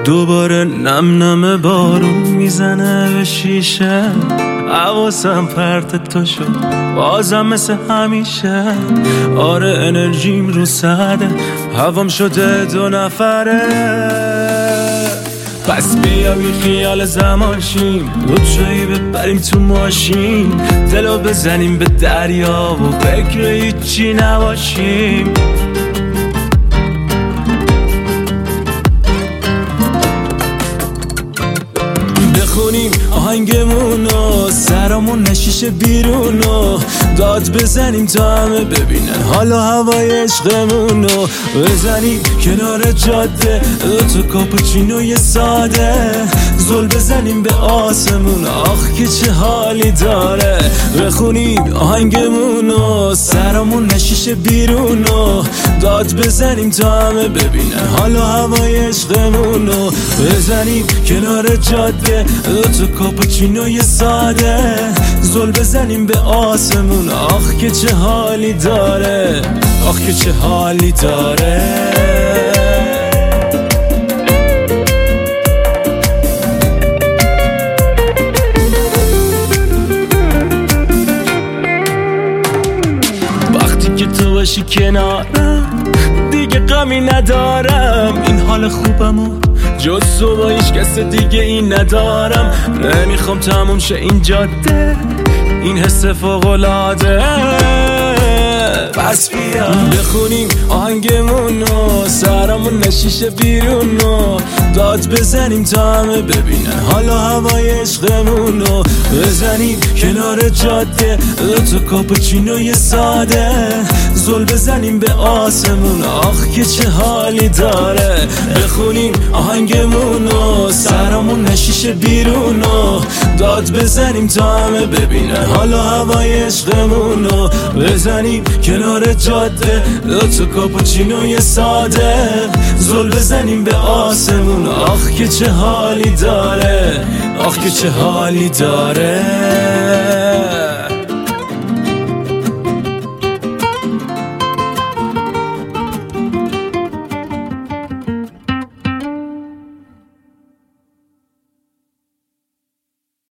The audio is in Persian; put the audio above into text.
دوباره نم نم بارون میزنه به شیشه، حواسم پرت تو شد بازم مثل همیشه. آره انرژیم رو سده، هوام شده 2 نفره. پس بیا بی خیال زمان شیم، دوتایی ببریم تو ماشین، دلو بزنیم به دریا و فکر هیچی نباشیم. بخونیم آهنگمونو، سرامون نشیشه بیرونو، داد بزنیم تا همه ببینن حال و هوای عشقمونو. بزنیم کنار جاده 2 کاپوچینوی ساده، زل بزنیم به آسمون، آخ که چه حالی داره. بخونیم آهنگمونو، سرامون نشیشه بیرونو، داد بزنیم تا همه ببینن حال و هوای عشقمونو. بزنیم کنار جاده 2 کاپوچینوی ساده، زل بزنیم به آسمون، آخ که چه حالی داره، آخ که چه حالی داره. وقتی که تو باشی کنارم دیگه غمی ندارم، این حال خوبمو جز تو با هیچ کس دیگه این ندارم. نمیخوام تموم شه این جاده، این حس فوق‌العاده. پس بیا بخونیم آهنگمونو، سرامون نشیشه بیرونو، داد بزنیم تا همه ببینن حال و هوای عشقمونو. بزنیم کنار جاده 2 کاپوچینوی ساده، زل بزنیم به آسمون، آخ که چه حالی داره. بخونیم آهنگمونو، سرامون نشیشه بیرونو، داد بزنیم تا همه ببینن حال و هوای عشقمونو. بزنیم کنار جاده 2 کاپوچینوی ساده، زل بزنیم به آسمون، آخ که چه حالی داره، آخ که چه حالی داره.